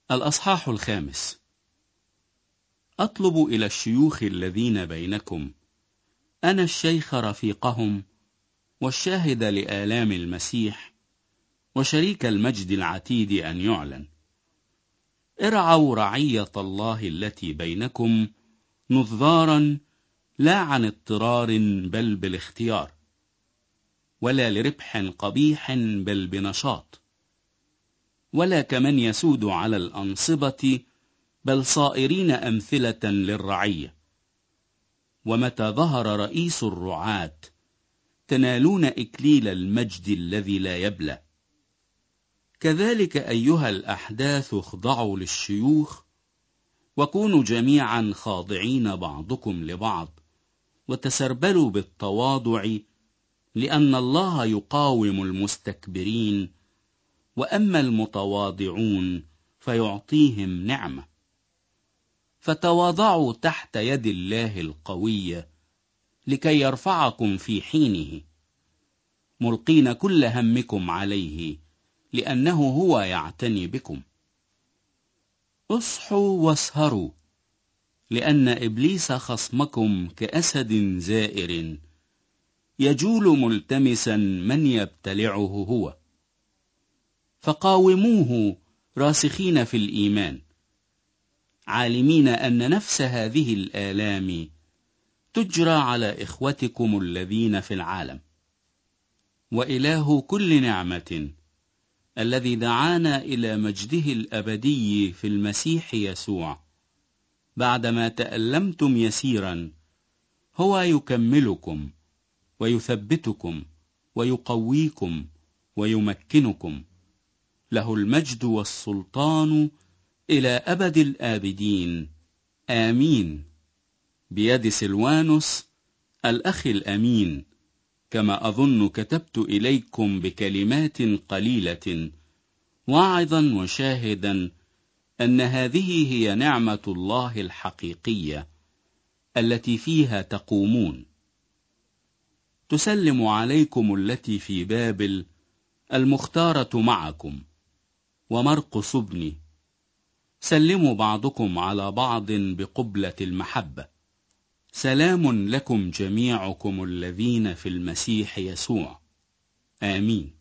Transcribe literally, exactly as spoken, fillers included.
الأصحاح الخامس. أطلب إلى الشيوخ الذين بينكم، أنا الشيخ رفيقهم والشاهد لآلام المسيح وشريك المجد العتيد أن يعلن، ارعوا رعية الله التي بينكم نظارا، لا عن اضطرار بل بالاختيار، ولا لربح قبيح بل بنشاط، ولا كمن يسود على الأنصبة بل صائرين أمثلة للرعية. ومتى ظهر رئيس الرعاة تنالون إكليل المجد الذي لا يبلى. كذلك أيها الأحداث اخضعوا للشيوخ، وكونوا جميعا خاضعين بعضكم لبعض، وتسربلوا بالتواضع، لأن الله يقاوم المستكبرين، وأما المتواضعون فيعطيهم نعمة. فتواضعوا تحت يد الله القوية لكي يرفعكم في حينه، ملقين كل همكم عليه لأنه هو يعتني بكم. اصحوا واسهروا، لأن إبليس خصمكم كأسد زائر يجول ملتمسا من يبتلعه هو. فقاوموه راسخين في الإيمان، عالمين أن نفس هذه الآلام تجرى على إخوتكم الذين في العالم. وإله كل نعمة الذي دعانا إلى مجده الأبدي في المسيح يسوع، بعدما تألمتم يسيرا هو يكملكم ويثبتكم ويقويكم ويمكنكم. له المجد والسلطان إلى أبد الآبدين، آمين. بيد سلوانوس الأخ الأمين، كما أظن كتبت إليكم بكلمات قليلة، واعظا وشاهدا أن هذه هي نعمة الله الحقيقية التي فيها تقومون. تسلم عليكم التي في بابل المختارة معكم، ومرقس ابني. سلموا بعضكم على بعض بقبلة المحبة. سلام لكم جميعكم الذين في المسيح يسوع، آمين.